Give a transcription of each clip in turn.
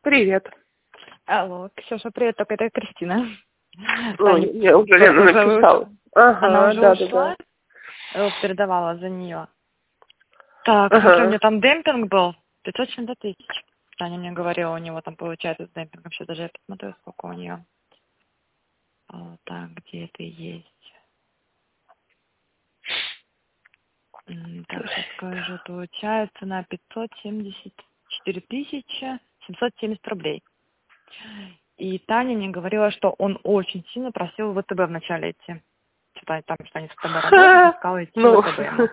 Привет. Алло, Ксюша, привет, только это Кристина. Ой, я уже Лена написала. Ага, Она уже да, ушла, да. передавала за нее. Так, Ага. смотри, у нее там демпинг был, 500 чем-то тысяч. Таня мне говорила, у него там получается с демпингом. Сейчас даже я посмотрю, сколько у нее. Так, где это есть? Так, сейчас скажу, получается на 574 770 рублей. И Таня мне говорила, что он очень сильно просил в ВТБ вначале идти. Что-то там, что они с ВТБ работают, искал идти в ВТБ ему.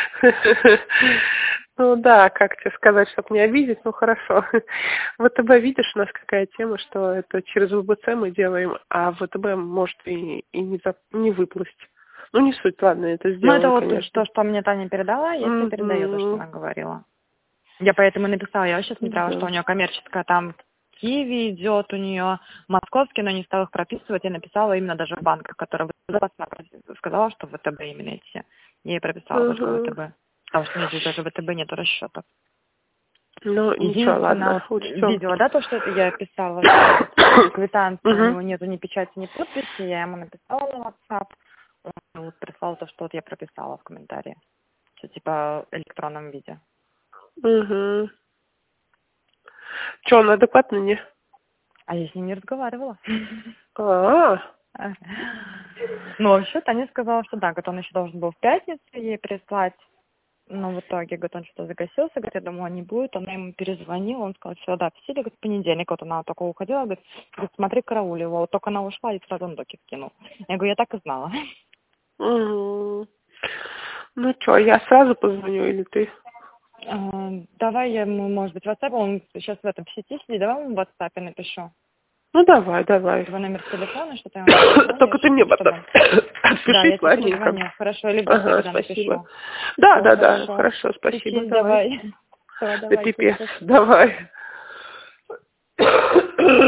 Ну да, как тебе сказать, чтобы не обидеть, ну хорошо. В ВТБ видишь, у нас какая тема, что это через ВБЦ мы делаем, а в ВТБ может и не выплыть. Ну не суть, ладно, это сделаем, Ну это вот конечно. то, что мне Таня передала, я тебе передаю то, что она говорила. Я поэтому написала, я вообще смотрела, что у нее коммерческая там в Киеве идет, у нее московский, но не стала их прописывать, я написала именно даже в банках, которые сказала, что в ВТБ именно идти. Я ей прописала только ВТБ, потому что здесь даже в ВТБ нету расчетов. Ну, ничего, ладно, Вот учтем. видела, да, то, что это я писала, что квитанции у него нету ни печати, ни подписи, я ему написала на WhatsApp, он вот прислал то, что вот я прописала в комментарии, что типа в электронном виде. Угу. Че, он адекватный, не? А я с ним не разговаривала. А-а-а. Ну, вообще, Таня сказала, что да, говорит, он еще должен был в пятницу ей прислать, но в итоге, говорит, он что-то загасился, говорит, я думала, не будет, она ему перезвонила, он сказал, все, да, в силе, говорит, в понедельник, вот она только уходила, говорит, смотри, карауль его, вот только она ушла и сразу он доки скинул. Я говорю, я так и знала. Угу. Ну что, я сразу позвоню или ты? Давай я ему, может быть, в WhatsApp, он сейчас в этом в сети сидит, давай ему в WhatsApp напишу. Ну давай. Твой номер телефона, что-то я ему Только ты мне потом отпиши, да, я тебе ладненько. перезвоню. Хорошо, или в Ага, WhatsApp спасибо. напишу. Да, хорошо, спасибо, Пишись, давай. давай. Все, Да давай. пипец, давай.